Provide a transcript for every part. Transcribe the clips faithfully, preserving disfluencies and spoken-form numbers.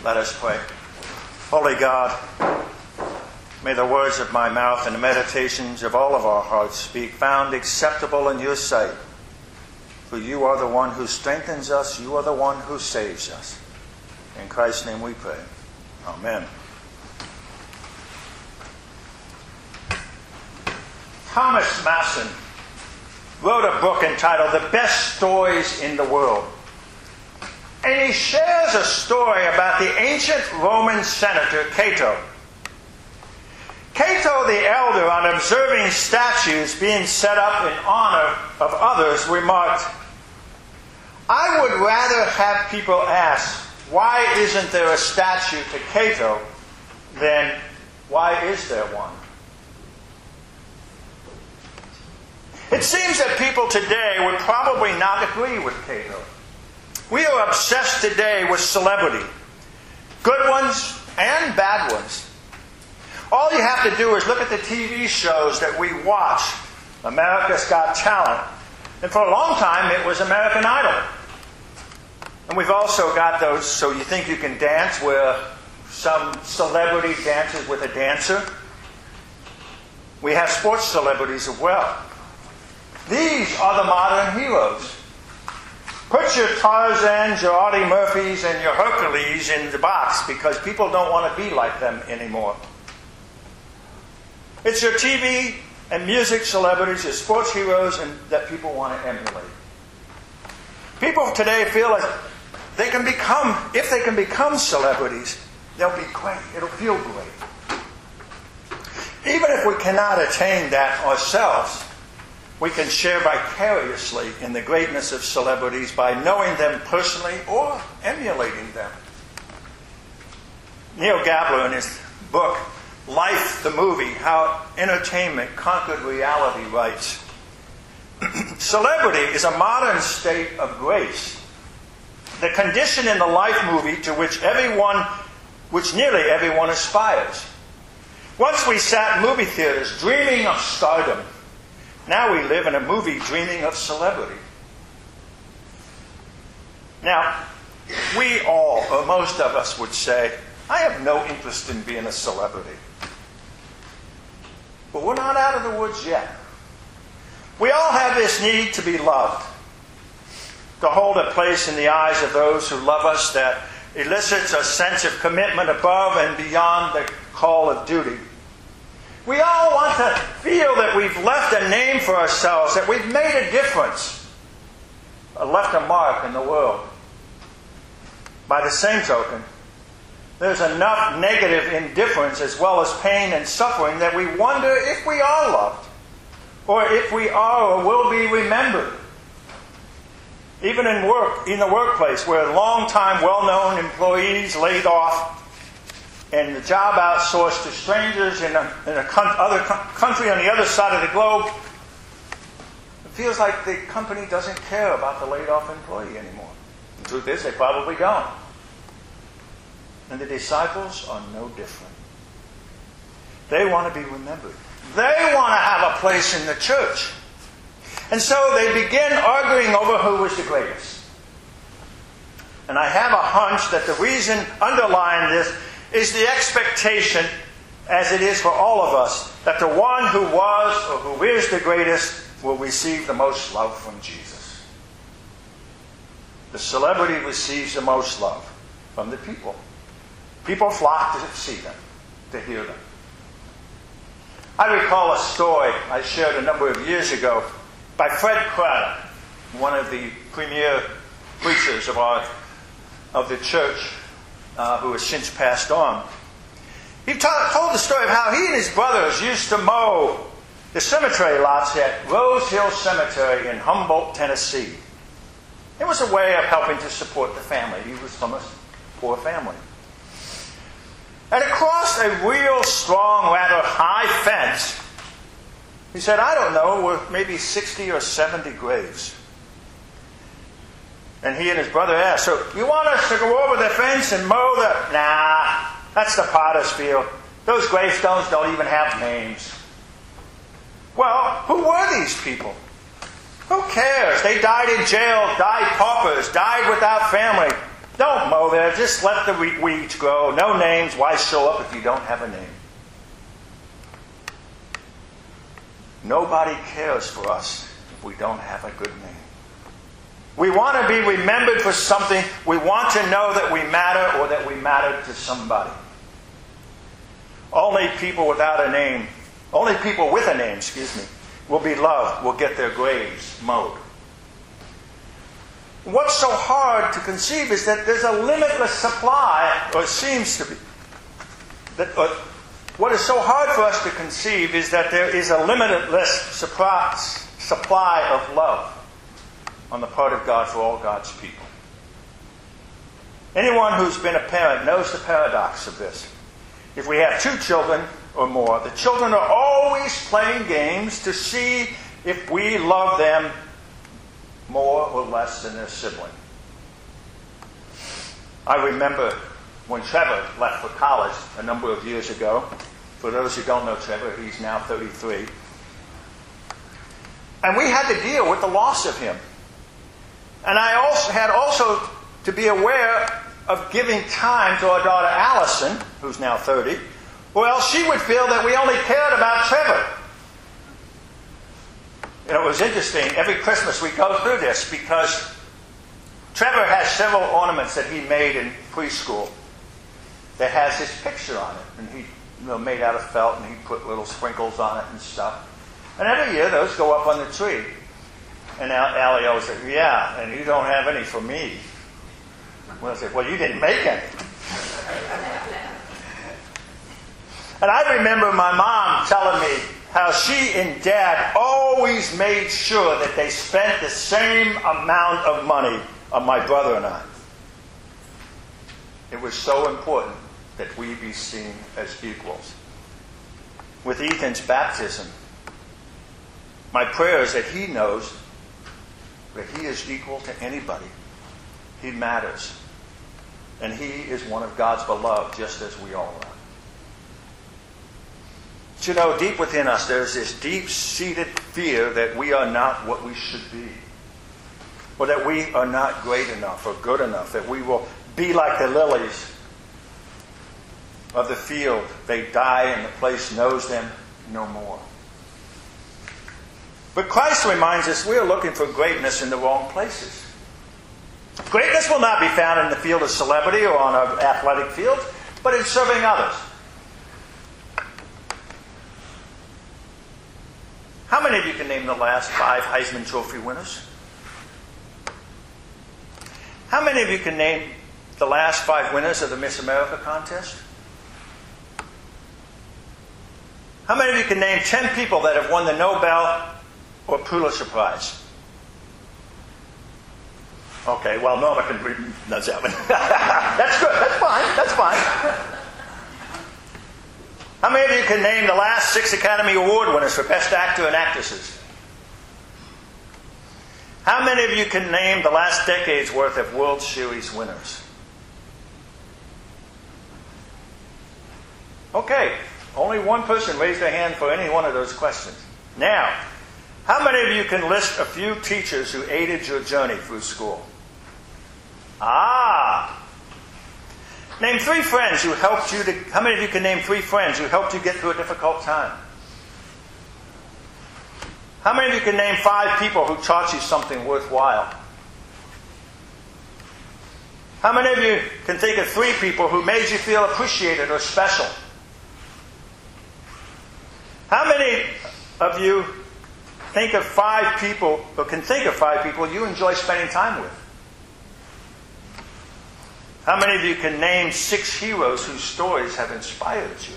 Let us pray. Holy God, may the words of my mouth and the meditations of all of our hearts be found acceptable in your sight. For you are the one who strengthens us. You are the one who saves us. In Christ's name we pray. Amen. Thomas Masson wrote a book entitled The Best Stories in the World. And he shares a story about the ancient Roman senator Cato. Cato the elder, on observing statues being set up in honor of others, remarked, "I would rather have people ask, why isn't there a statue to Cato, than why is there one?" It seems that people today would probably not agree with Cato. We are obsessed today with celebrity, good ones and bad ones. All you have to do is look at the T V shows that we watch. America's Got Talent. And for a long time, it was American Idol. And we've also got those So You Think You Can Dance, where some celebrity dances with a dancer. We have sports celebrities as well. These are the modern heroes. Put your Tarzans, your Audie Murphys, and your Hercules in the box because people don't want to be like them anymore. It's your T V and music celebrities, your sports heroes, and that people want to emulate. People today feel like they can become, if they can become celebrities, they'll be great. It'll feel great. Even if we cannot attain that ourselves, we can share vicariously in the greatness of celebrities by knowing them personally or emulating them. Neil Gabler, in his book, Life, the Movie, How Entertainment Conquered Reality, writes, "Celebrity is a modern state of grace, the condition in the life movie to which everyone, which nearly everyone aspires. Once we sat in movie theaters dreaming of stardom. Now we live in a movie dreaming of celebrity." Now, we all, or most of us, would say, I have no interest in being a celebrity. But we're not out of the woods yet. We all have this need to be loved, to hold a place in the eyes of those who love us that elicits a sense of commitment above and beyond the call of duty. We all want to feel that we've left a name for ourselves, that we've made a difference, left a mark in the world. By the same token, there's enough negative indifference as well as pain and suffering that we wonder if we are loved, or if we are or will be remembered. Even in work, in the workplace, where long-time, well-known employees laid off, and the job outsourced to strangers in a, in a con- other co- country on the other side of the globe, it feels like the company doesn't care about the laid-off employee anymore. The truth is, they probably don't. And the disciples are no different. They want to be remembered. They want to have a place in the church. And so they begin arguing over who was the greatest. And I have a hunch that the reason underlying this is the expectation, as it is for all of us, that the one who was or who is the greatest will receive the most love from Jesus. The celebrity receives the most love from the people. People flock to see them, to hear them. I recall a story I shared a number of years ago by Fred Craddock, one of the premier preachers of our of the church, Uh, who has since passed on. He ta- told the story of how he and his brothers used to mow the cemetery lots at Rose Hill Cemetery in Humboldt, Tennessee. It was a way of helping to support the family. He was from a poor family. And across a real strong, rather high fence, he said, I don't know, were maybe sixty or seventy graves. And he and his brother asked, so you want us to go over the fence and mow the... Nah, that's the potter's field. Those gravestones don't even have names. Well, who were these people? Who cares? They died in jail, died paupers, died without family. Don't mow there. Just let the weeds grow. No names. Why show up if you don't have a name? Nobody cares for us if we don't have a good name. We want to be remembered for something. We want to know that we matter or that we matter to somebody. Only people without a name, only people with a name, excuse me, will be loved, will get their graves mowed. What's so hard to conceive is that there's a limitless supply, or it seems to be. That, or, what is so hard for us to conceive is that there is a limitless supply, supply of love on the part of God for all God's people. Anyone who's been a parent knows the paradox of this. If we have two children or more, the children are always playing games to see if we love them more or less than their sibling. I remember when Trevor left for college a number of years ago. For those who don't know Trevor, he's now thirty-three. And we had to deal with the loss of him. And I also had also to be aware of giving time to our daughter Allison, who's now thirty, or else she would feel that we only cared about Trevor. You know, it was interesting. Every Christmas we go through this because Trevor has several ornaments that he made in preschool that has his picture on it. And he, you know, made out of felt, and he put little sprinkles on it and stuff. And every year those go up on the tree. And Allie always said, yeah, and you don't have any for me. Well, I said, well, you didn't make any. And I remember my mom telling me how she and Dad always made sure that they spent the same amount of money on my brother and I. It was so important that we be seen as equals. With Ethan's baptism, my prayer is that he knows that he is equal to anybody. He matters. And he is one of God's beloved, just as we all are. But you know, deep within us, there's this deep-seated fear that we are not what we should be. Or that we are not great enough or good enough. That we will be like the lilies of the field. They die and the place knows them no more. But Christ reminds us we are looking for greatness in the wrong places. Greatness will not be found in the field of celebrity or on our athletic field, but in serving others. How many of you can name the last five Heisman Trophy winners? How many of you can name the last five winners of the Miss America contest? How many of you can name ten people that have won the Nobel or Pulitzer Prize? Okay, well, Norma can read that's that one. That's good. That's fine. That's fine. How many of you can name the last six Academy Award winners for Best Actor and Actresses? How many of you can name the last decade's worth of World Series winners? Okay, only one person raised their hand for any one of those questions. Now, how many of you can list a few teachers who aided your journey through school? Ah! Name three friends who helped you to... How many of you can name three friends who helped you get through a difficult time? How many of you can name five people who taught you something worthwhile? How many of you can think of three people who made you feel appreciated or special? How many of you think of five people, or can think of five people you enjoy spending time with? How many of you can name six heroes whose stories have inspired you?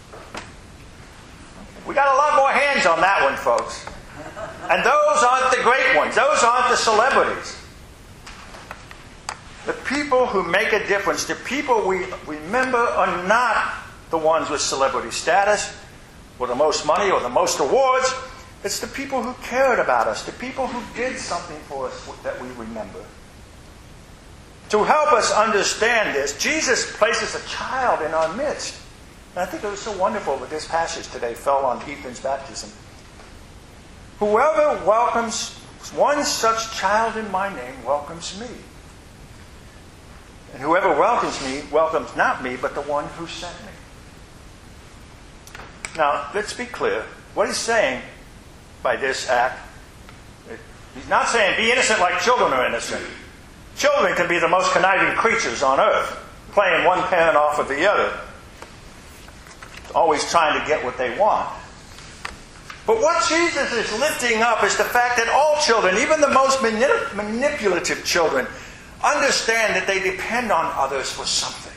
We got a lot more hands on that one, folks. And those aren't the great ones. Those aren't the celebrities. The people who make a difference, the people we remember are not the ones with celebrity status, or the most money, or the most awards. It's the people who cared about us, the people who did something for us that we remember. To help us understand this, Jesus places a child in our midst. And I think it was so wonderful that this passage today fell on Ethan's baptism. Whoever welcomes one such child in my name welcomes me. And whoever welcomes me welcomes not me, but the one who sent me. Now, let's be clear. What he's saying by this act, he's not saying be innocent like children are innocent. Children can be the most conniving creatures on earth, playing one parent off of the other, always trying to get what they want. But what Jesus is lifting up is the fact that all children, even the most manip- manipulative children, understand that they depend on others for something.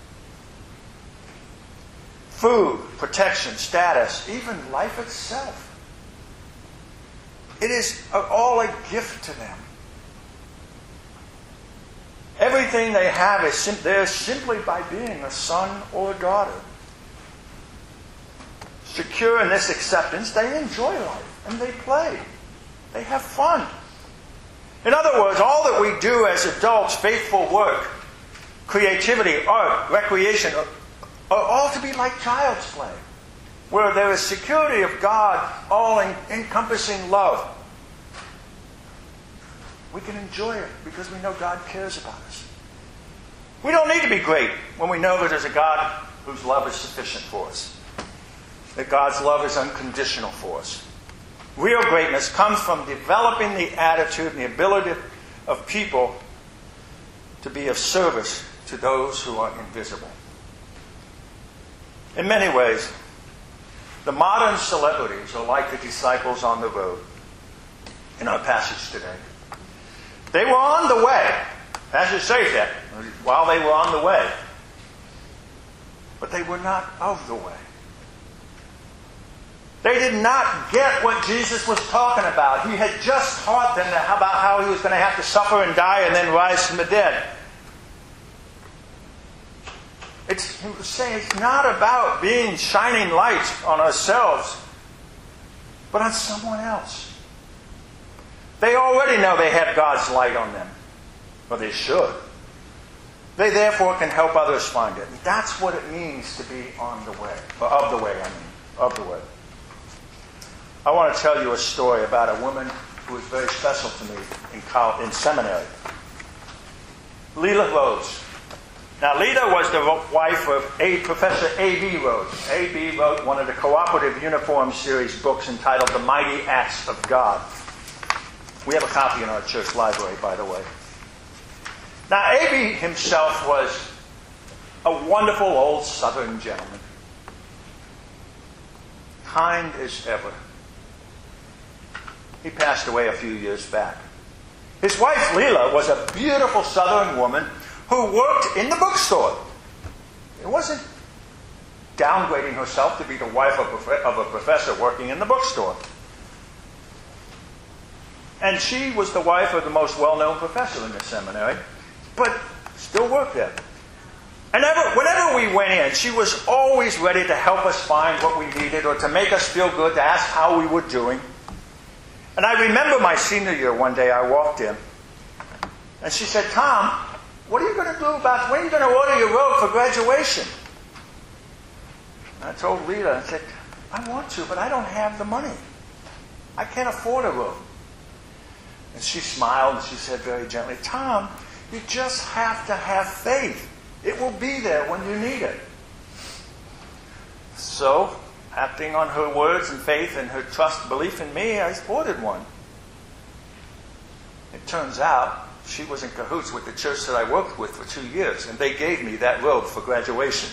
Food, protection, status, even life itself. It is all a gift to them. Everything they have is sim- theirs simply by being a son or a daughter. Secure in this acceptance, they enjoy life and they play. They have fun. In other words, all that we do as adults, faithful work, creativity, art, recreation, are, are all to be like child's play, where there is security of God, all-encompassing love. We can enjoy it because we know God cares about us. We don't need to be great when we know that there's a God whose love is sufficient for us. That God's love is unconditional for us. Real greatness comes from developing the attitude and the ability of people to be of service to those who are invisible. In many ways, the modern celebrities are like the disciples on the road in our passage today. They were on the way. Passage says that, while they were on the way. But they were not of the way. They did not get what Jesus was talking about. He had just taught them about how he was going to have to suffer and die and then rise from the dead. It's, he was saying it's not about being shining lights on ourselves, but on someone else. They already know they have God's light on them. Or they should. They therefore can help others find it. And that's what it means to be on the way. Or of the way, I mean. Of the way. I want to tell you a story about a woman who was very special to me in, college, in seminary. Leela Rhodes. Now, Leela was the wife of a Professor A B Rhodes. A B wrote one of the Cooperative Uniform Series books entitled The Mighty Acts of God. We have a copy in our church library, by the way. Now, A B himself was a wonderful old Southern gentleman. Kind as ever. He passed away a few years back. His wife, Leela, was a beautiful Southern woman who worked in the bookstore. It wasn't downgrading herself to be the wife of a professor working in the bookstore. And she was the wife of the most well-known professor in the seminary, but still worked there. And ever, whenever we went in, she was always ready to help us find what we needed or to make us feel good, to ask how we were doing. And I remember my senior year, one day I walked in, and she said, "Tom, what are you going to do about, when are you going to order your robe for graduation?" And I told Rita, I said, "I want to, but I don't have the money. I can't afford a robe." And she smiled and she said very gently, "Tom, you just have to have faith. It will be there when you need it." So, acting on her words and faith and her trust, belief in me, I ordered one. It turns out she was in cahoots with the church that I worked with for two years, and they gave me that robe for graduation.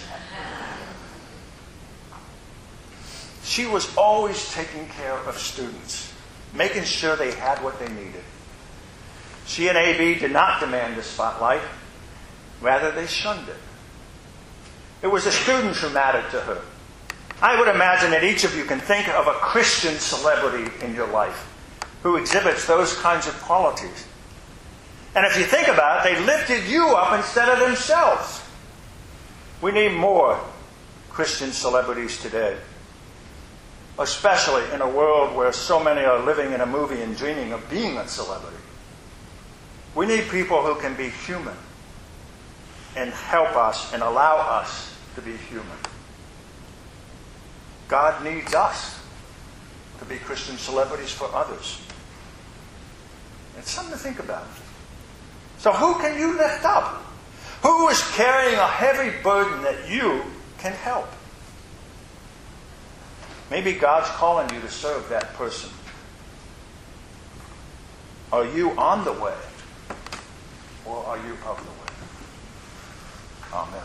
She was always taking care of students, making sure they had what they needed. She and A B did not demand the spotlight. Rather, they shunned it. It was the students who mattered to her. I would imagine that each of you can think of a Christian celebrity in your life who exhibits those kinds of qualities. And if you think about it, they lifted you up instead of themselves. We need more Christian celebrities today, especially in a world where so many are living in a movie and dreaming of being a celebrity. We need people who can be human and help us and allow us to be human. God needs us to be Christian celebrities for others. It's something to think about. So who can you lift up? Who is carrying a heavy burden that you can help? Maybe God's calling you to serve that person. Are you on the way? Or are you of the way? Amen.